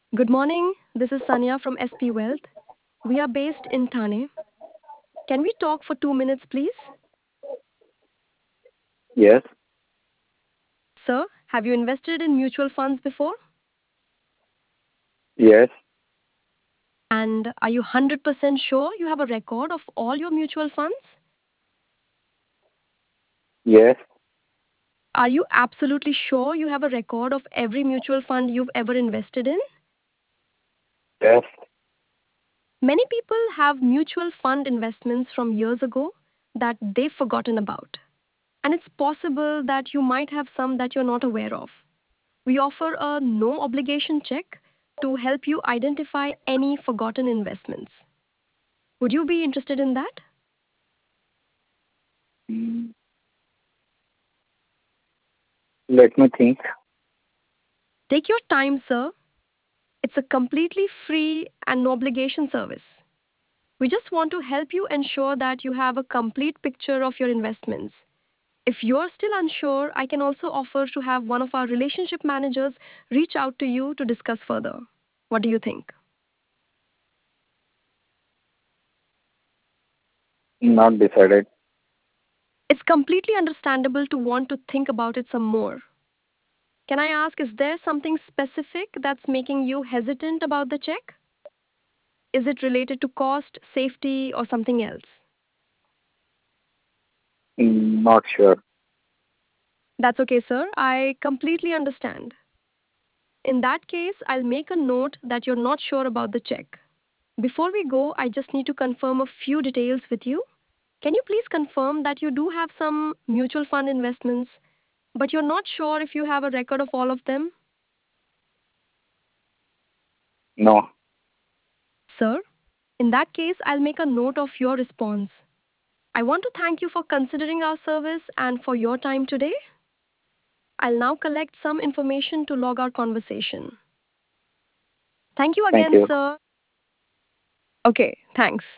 Good morning. This is Sanya from SP Wealth. We are based in Thane. Can we talk for 2 minutes, please? Yes, Sir, have you invested in mutual funds before? yes, And are you 100% sure you have a record of all your mutual funds? yes, Are you absolutely sure you have a record of every mutual fund you've ever invested in? yes. Many people have mutual fund investments from years ago that they've forgotten about. And it's possible that you might have some that you're not aware of. We offer a no obligation check to help you identify any forgotten investments. Would you be interested in that? Mm, Let me think. Take your time, sir. It's a completely free and no obligation service. We just want to help you ensure that you have a complete picture of your investments. If you're still unsure, I can also offer to have one of our relationship managers reach out to you to discuss further. What do you think? Not decided. It's completely understandable to want to think about it some more. Can I ask, is there something specific that's making you hesitant about the check? Is it related to cost, safety, or something else? Not sure. That's okay, sir. I completely understand. In that case, I'll make a note that you're not sure about the check. Before we go, I just need to confirm a few details with you. Can you please confirm that you do have some mutual fund investments, but you're not sure if you have a record of all of them? No. Sir, in that case, I'll make a note of your response. I want to thank you for considering our service and for your time today. I'll now collect some information to log our conversation. Thank you Thank again, you. sir. Okay, thanks.